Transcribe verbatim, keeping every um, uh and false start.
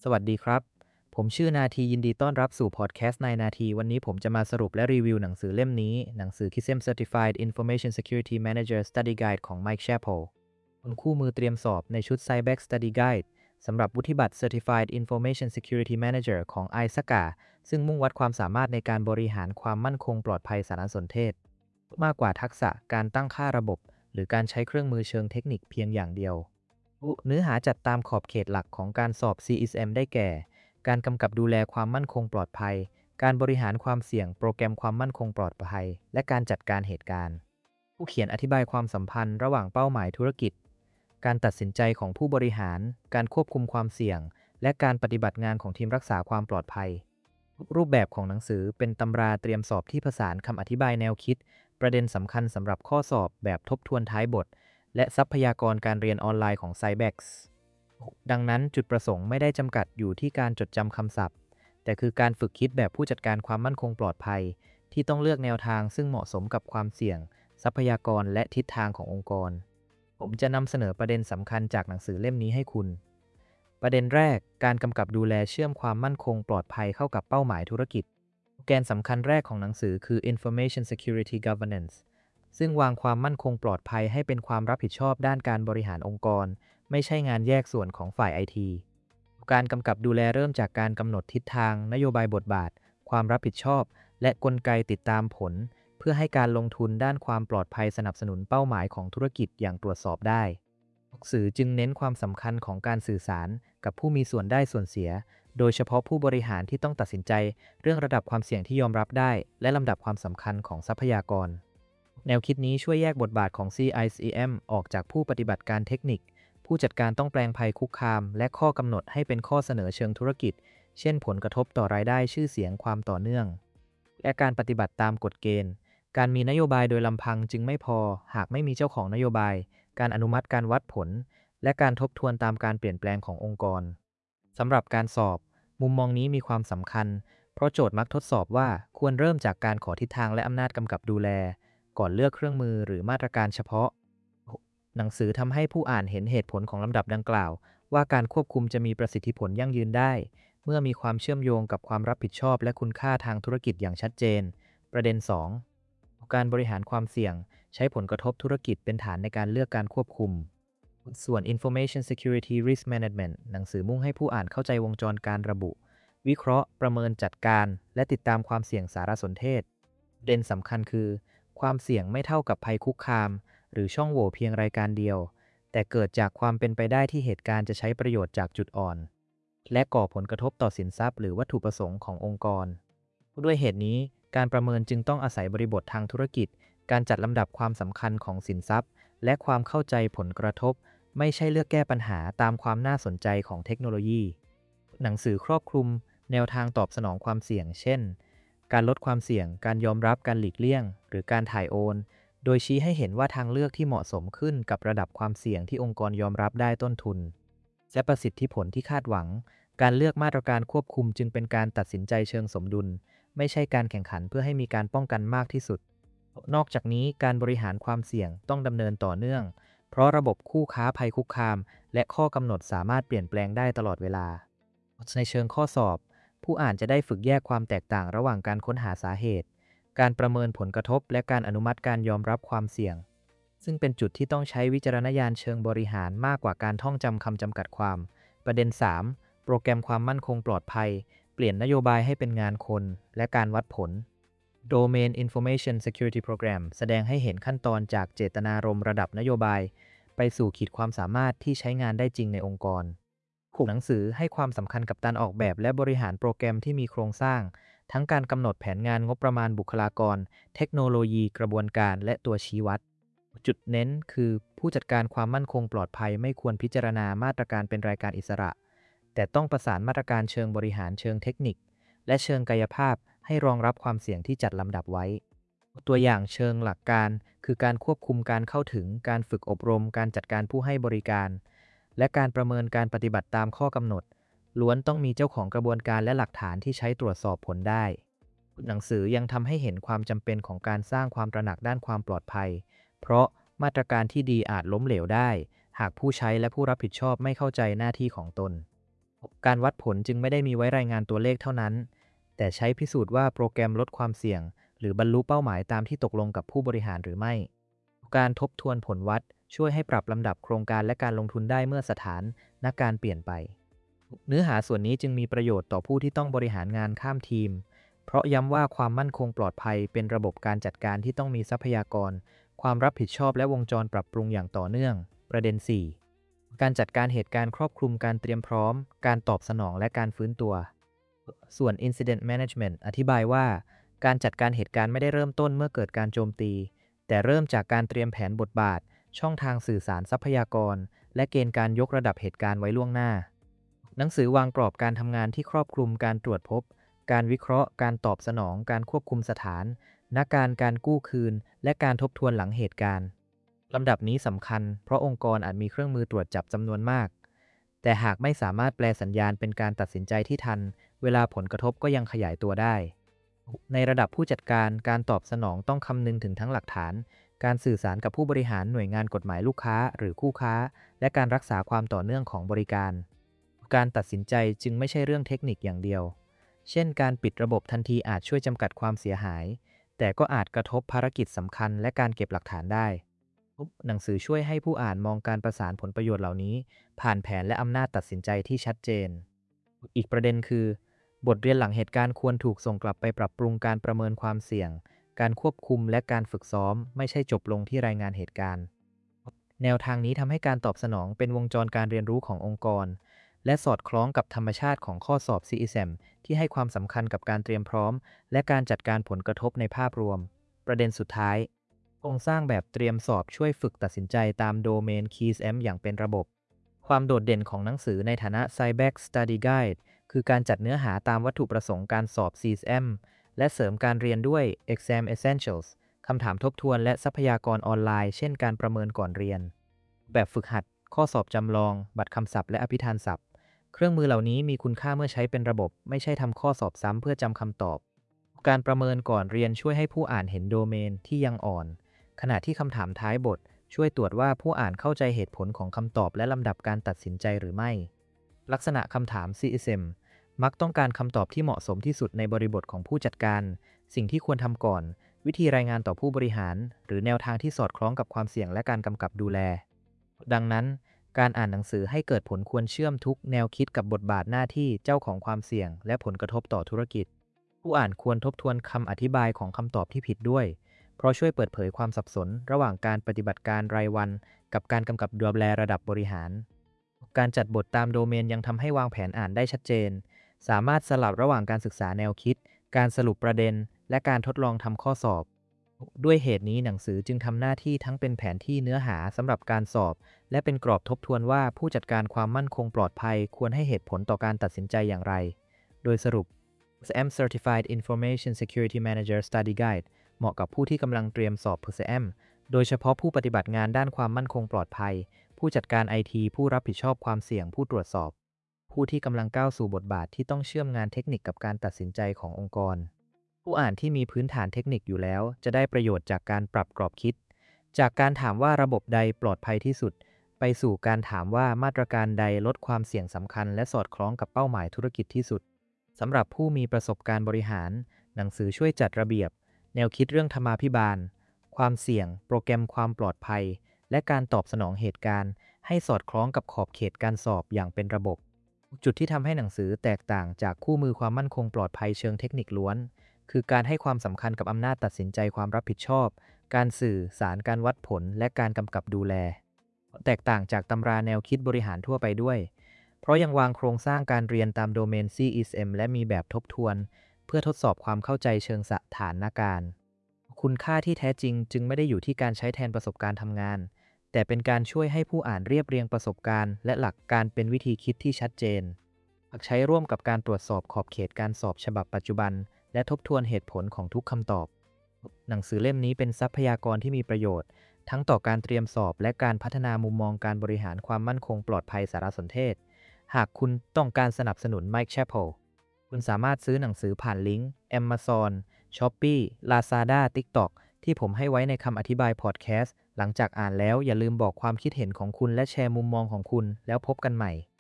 สวัสดีครับ ผมชื่อนาทียินดีต้อนรับสู่พอดแคสต์นายนาทีวันนี้ผมจะมาสรุปและรีวิวหนังสือเล่มนี้ หนังสือ คิสเซม Certified Information Security Manager Study Guide ของ Mike Chappell บนคู่มือเตรียมสอบในชุด Cybex Study Guide สำหรับวุฒิบัตร Certified Information Security Manager ของ ไอ เอส เอ ซี เอ ซึ่งมุ่งวัดความสามารถในการบริหารความมั่นคงปลอดภัยสารสนเทศมากกว่าทักษะการตั้งค่าระบบหรือการใช้เครื่องมือเชิงเทคนิคเพียงอย่างเดียวเนื้อหาจัดตามขอบเขตหลักของการสอบ ซี เอส เอ็ม ได้แก่การกำกับดูแลความมั่นคงปลอดภัย การบริหารความเสี่ยงโปรแกรมความมั่นคงปลอดภัย และการจัดการเหตุการณ์ ผู้เขียนอธิบายความสัมพันธ์ระหว่างเป้าหมายธุรกิจ การตัดสินใจของผู้บริหาร การควบคุมความเสี่ยง และการปฏิบัติงานของทีมรักษาความปลอดภัย รูปแบบของหนังสือเป็นตำราเตรียมสอบที่ผสานคำอธิบายแนวคิด ประเด็นสำคัญสำหรับข้อสอบแบบทบทวนท้ายบท และทรัพยากรการเรียนออนไลน์ของ Cybex ดังนั้นจุดประสงค์ไม่ได้จำกัดอยู่ที่การจดจำคำศัพท์ แต่คือการฝึกคิดแบบผู้จัดการความมั่นคงปลอดภัยที่ต้องเลือกแนวทางซึ่งเหมาะสมกับความเสี่ยงทรัพยากรและทิศทางขององค์กรผมจะนำเสนอประเด็นสำคัญจากหนังสือเล่มนี้ให้คุณประเด็นแรกการกำกับดูแลเชื่อมความมั่นคงปลอดภัยเข้ากับเป้าหมายธุรกิจแกนสำคัญแรกของหนังสือคือ Information Security Governance ซึ่งวางความมั่นคงปลอดภัยให้เป็นความรับผิดชอบด้านการบริหารองค์กรไม่ใช่งานแยกส่วนของฝ่าย ไอ ที การกำกับดูแลเริ่มจากการกำหนดทิศทางนโยบายบทบาทความรับผิดชอบและกลไกติดตามผลเพื่อให้การลงทุนด้านความปลอดภัยสนับสนุนเป้าหมายของธุรกิจอย่างตรวจสอบได้หนังสือจึงเน้นความสำคัญของการสื่อสารกับผู้มีส่วนได้ส่วนเสียโดยเฉพาะผู้บริหารที่ต้องตัดสินใจเรื่องระดับความเสี่ยงที่ยอมรับได้และลำดับความสำคัญของทรัพยากรแนวคิดนี้ช่วยแยกบทบาทของ ซี ไอ ซี เอ็ม ออกจากผู้ปฏิบัติการเทคนิคผู้จัดการต้องแปลงภัยคุกคามและข้อกำหนดให้เป็นข้อเสนอเชิงธุรกิจเช่นผลกระทบต่อรายได้ชื่อเสียงความต่อเนื่องและการปฏิบัติตามกฎเกณฑ์การมีนโยบายโดยลำพังจึงไม่พอหากไม่มีเจ้าของนโยบายการอนุมัติการวัดผลและการทบทวนตามการเปลี่ยนแปลงขององค์กรสำหรับการสอบมุมมองนี้มีความสำคัญเพราะโจทย์มักทดสอบว่าควรเริ่มจากการขอทิศทางและอำนาจกำกับดูแลก่อนเลือกเครื่องมือหรือมาตรการเฉพาะหนังสือทำให้ผู้อ่านเห็นเหตุผลของลำดับดังกล่าวว่าการควบคุมจะมีประสิทธิผลยั่งยืนได้เมื่อมีความเชื่อมโยงกับความรับผิดชอบและคุณค่าทางธุรกิจอย่างชัดเจนประเด็น สอง การบริหารความเสี่ยงใช้ผลกระทบธุรกิจเป็นฐานในการเลือกการควบคุมส่วน Information Security Risk Management หนังสือมุ่งให้ผู้อ่านเข้าใจวงจรการระบุ วิเคราะห์ประเมินจัดการและติดตามความเสี่ยงสารสนเทศประเด็นสำคัญคือความเสี่ยงไม่เท่ากับภัยคุกคามหรือช่องโหว่เพียงรายการเดียวแต่เกิดจากความเป็นไปได้ที่เหตุการณ์จะใช้ประโยชน์จากจุดอ่อนและก่อผลกระทบต่อสินทรัพย์หรือวัตถุประสงค์ขององค์กรด้วยเหตุนี้การประเมินจึงต้องอาศัยบริบททางธุรกิจการจัดลำดับความสำคัญของสินทรัพย์และความเข้าใจผลกระทบไม่ใช่เลือกแก้ปัญหาตามความน่าสนใจของเทคโนโลยีหนังสือครอบคลุมแนวทางตอบสนองความเสี่ยงเช่นการลดความเสี่ยงการยอมรับการหลีกเลี่ยงหรือการถ่ายโอนโดยชี้ให้เห็นว่าทางเลือกที่เหมาะสมขึ้นกับระดับความเสี่ยงที่องค์กรยอมรับได้ต้นทุนและประสิทธิผลที่คาดหวังการเลือกมาตรการควบคุมจึงเป็นการตัดสินใจเชิงสมดุลไม่ใช่การแข่งขันเพื่อให้มีการป้องกันมากที่สุดนอกจากนี้การบริหารความเสี่ยงต้องดำเนินต่อเนื่องเพราะระบบคู่ค้าภัยคุกคามและข้อกำหนดสามารถเปลี่ยนแปลงได้ตลอดเวลาในเชิงข้อสอบผู้อ่านจะได้ฝึกแยกความแตกต่างระหว่างการค้นหาสาเหตุการประเมินผลกระทบและการอนุมัติการยอมรับความเสี่ยงซึ่งเป็นจุดที่ต้องใช้วิจารณญาณเชิงบริหารมากกว่าการท่องจำคำจำกัดความประเด็น สาม โปรแกรมความมั่นคงปลอดภัยเปลี่ยนนโยบายให้เป็นงานคนและการวัดผล Domain Information Security Program แสดงให้เห็นขั้นตอนจากเจตนารมณ์ระดับนโยบายไปสู่ขีดความสามารถที่ใช้งานได้จริงในองค์กรหนังสือให้ความสำคัญกับการออกแบบและบริหารโปรแกรมที่มีโครงสร้างทั้งการกำหนดแผนงานงบประมาณบุคลากรเทคโนโลยีกระบวนการและตัวชี้วัดจุดเน้นคือผู้จัดการความมั่นคงปลอดภัยไม่ควรพิจารณามาตรการเป็นรายการอิสระแต่ต้องประสานมาตรการเชิงบริหารเชิงเทคนิคและเชิงกายภาพให้รองรับความเสี่ยงที่จัดลำดับไว้ตัวอย่างเชิงหลักการคือการควบคุมการเข้าถึงการฝึกอบรมการจัดการผู้ให้บริการและการประเมินการปฏิบัติตามข้อกำหนดล้วนต้องมีเจ้าของกระบวนการและหลักฐานที่ใช้ตรวจสอบผลได้หนังสือยังทำให้เห็นความจำเป็นของการสร้างความตระหนักด้านความปลอดภัยเพราะมาตรการที่ดีอาจล้มเหลวได้หากผู้ใช้และผู้รับผิดชอบไม่เข้าใจหน้าที่ของตนการวัดผลจึงไม่ได้มีไว้รายงานตัวเลขเท่านั้นแต่ใช้พิสูจน์ว่าโปรแกรมลดความเสี่ยงหรือบรรลุเป้าหมายตามที่ตกลงกับผู้บริหารหรือไม่การทบทวนผลวัดช่วยให้ปรับลำดับโครงการและการลงทุนได้เมื่อสถานนการณ์เปลี่ยนไปเนื้อหาส่วนนี้จึงมีประโยชน์ต่อผู้ที่ต้องบริหารงานข้ามทีมเพราะย้ำว่าความมั่นคงปลอดภัยเป็นระบบการจัดการที่ต้องมีทรัพยากรความรับผิดชอบและวงจรปรับปรุงอย่างต่อเนื่องประเด็น สี่ การจัดการเหตุการณ์ครอบคลุมการเตรียมพร้อมการตอบสนองและการฟื้นตัวส่วน Incident Management อธิบายว่าการจัดการเหตุการณ์ไม่ได้เริ่มต้นเมื่อเกิดการโจมตีแต่เริ่มจากการเตรียมแผนบทบาทช่องทางสื่อสารทรัพยากรและเกณฑ์การยกระดับเหตุการณ์ไว้ล่วงหน้าหนังสือวางกรอบการทำงานที่ครอบคลุมการตรวจพบการวิเคราะห์การตอบสนองการควบคุมสถานนักการการกู้คืนและการทบทวนหลังเหตุการณ์ลำดับนี้สำคัญเพราะองค์กรอาจมีเครื่องมือตรวจจับจำนวนมากแต่หากไม่สามารถแปลสัญญาณเป็นการตัดสินใจที่ทันเวลาผลกระทบก็ยังขยายตัวได้ในระดับผู้จัดการการตอบสนองต้องคำนึงถึงทั้งหลักฐานการสื่อสารกับผู้บริหารหน่วยงานกฎหมายลูกค้าหรือคู่ค้าและการรักษาความต่อเนื่องของบริการการตัดสินใจจึงไม่ใช่เรื่องเทคนิคอย่างเดียวเช่นการปิดระบบทันทีอาจช่วยจำกัดความเสียหายแต่ก็อาจกระทบภารกิจสำคัญและการเก็บหลักฐานได้หนังสือช่วยให้ผู้อ่านมองการประสานผลประโยชน์เหล่านี้ผ่านแผนและอำนาจตัดสินใจที่ชัดเจนอีกประเด็นคือบทเรียนหลังเหตุการณ์ควรถูกส่งกลับไปปรับปรุงการประเมินความเสี่ยงการควบคุมและการฝึกซ้อมไม่ใช่จบลงที่รายงานเหตุการณ์แนวทางนี้ทำให้การตอบสนองเป็นวงจรการเรียนรู้ขององค์กรและสอดคล้องกับธรรมชาติของข้อสอบ ซี อี เอส เอ็ม ที่ให้ความสำคัญกับการเตรียมพร้อมและการจัดการผลกระทบในภาพรวมประเด็นสุดท้ายโครงสร้างแบบเตรียมสอบช่วยฝึกตัดสินใจตามโดเมน คีย์ เอส เอ็ม อย่างเป็นระบบความโดดเด่นของหนังสือในฐานะ Cybex Study Guide คือการจัดเนื้อหาตามวัตถุประสงค์การสอบ ซี เอส เอ็ม และเสริมการเรียนด้วย Exam Essentials คำถามทบทวนและทรัพยากรออนไลน์เช่นการประเมินก่อนเรียนแบบฝึกหัดข้อสอบจำลองบัตรคำศัพท์และอภิธานศัพท์เครื่องมือเหล่านี้มีคุณค่าเมื่อใช้เป็นระบบไม่ใช่ทำข้อสอบซ้ำเพื่อจำคำตอบการประเมินก่อนเรียนช่วยให้ผู้อ่านเห็นโดเมนที่ยังอ่อนขณะที่คำถามท้ายบทช่วยตรวจว่าผู้อ่านเข้าใจเหตุผลของคำตอบและลำดับการตัดสินใจหรือไม่ลักษณะคำถาม ซี เอส เอ็ม มักต้องการคำตอบที่เหมาะสมที่สุดในบริบทของผู้จัดการสิ่งที่ควรทำก่อนวิธีรายงานต่อผู้บริหารหรือแนวทางที่สอดคล้องกับความเสี่ยงและการกำกับดูแลดังนั้นการอ่านหนังสือให้เกิดผลควรเชื่อมทุกแนวคิดกับบทบาทหน้าที่เจ้าของความเสี่ยงและผลกระทบต่อธุรกิจผู้อ่านควรทบทวนคำอธิบายของคำตอบที่ผิดด้วยเพราะช่วยเปิดเผยความสับสนระหว่างการปฏิบัติการรายวันกับการกำกับดูแลระดับบริหารการจัดบทตามโดเมนยังทำให้วางแผนอ่านได้ชัดเจนสามารถสลับระหว่างการศึกษาแนวคิดการสรุปประเด็นและการทดลองทำข้อสอบด้วยเหตุนี้หนังสือจึงทำหน้าที่ทั้งเป็นแผนที่เนื้อหาสำหรับการสอบและเป็นกรอบทบทวนว่าผู้จัดการความมั่นคงปลอดภัยควรให้เหตุผลต่อการตัดสินใจอย่างไรโดยสรุป พี เอส เอ็ม Certified Information Security Manager Study Guide เหมาะกับผู้ที่กำลังเตรียมสอบ พี เอส เอ็ม โดยเฉพาะผู้ปฏิบัติงานด้านความมั่นคงปลอดภัยผู้จัดการ ไอ ที ผู้รับผิดชอบความเสี่ยงผู้ตรวจสอบผู้ที่กำลังก้าวสู่บทบาทที่ต้องเชื่อมงานเทคนิคกับการตัดสินใจขององค์กรผู้อ่านที่มีพื้นฐานเทคนิคอยู่แล้วจะได้ประโยชน์จากการปรับกรอบคิดจากการถามว่าระบบใดปลอดภัยที่สุดไปสู่การถามว่ามาตรการใดลดความเสี่ยงสำคัญและสอดคล้องกับเป้าหมายธุรกิจที่สุดสำหรับผู้มีประสบการณ์บริหารหนังสือช่วยจัดระเบียบแนวคิดเรื่องธรรมาภิบาลความเสี่ยงโปรแกรมความปลอดภัยและการตอบสนองเหตุการณ์ให้สอดคล้องกับขอบเขตการสอบอย่างเป็นระบบจุดที่ทำให้หนังสือแตกต่างจากคู่มือความมั่นคงปลอดภัยเชิงเทคนิคล้วนคือการให้ความสำคัญกับอำนาจตัดสินใจความรับผิดชอบการสื่อสารการวัดผลและการกำกับดูแลแตกต่างจากตำราแนวคิดบริหารทั่วไปด้วยเพราะยังวางโครงสร้างการเรียนตามโดเมน ซี อี เอส เอ็ม และมีแบบทบทวนเพื่อทดสอบความเข้าใจเชิงสถานการณ์คุณค่าที่แท้จริงจึงไม่ได้อยู่ที่การใช้แทนประสบการณ์ทำงานแต่เป็นการช่วยให้ผู้อ่านเรียบเรียงประสบการณ์และหลักการเป็นวิธีคิดที่ชัดเจนหากใช้ร่วมกับการตรวจสอบขอบเขตการสอบฉบับปัจจุบันและทบทวนเหตุผลของทุกคำตอบหนังสือเล่มนี้เป็นทรัพยากรที่มีประโยชน์ทั้งต่อการเตรียมสอบและการพัฒนามุมมองการบริหารความมั่นคงปลอดภัยสารสนเทศหากคุณต้องการสนับสนุน Mike Chappell คุณสามารถซื้อหนังสือผ่านลิงก์ Amazon, Shopee, Lazada, TikTok ที่ผมให้ไว้ในคำอธิบายพอดแคสต์หลังจากอ่านแล้วอย่าลืมบอกความคิดเห็นของคุณและแชร์มุมมองของคุณแล้วพบกันใหม่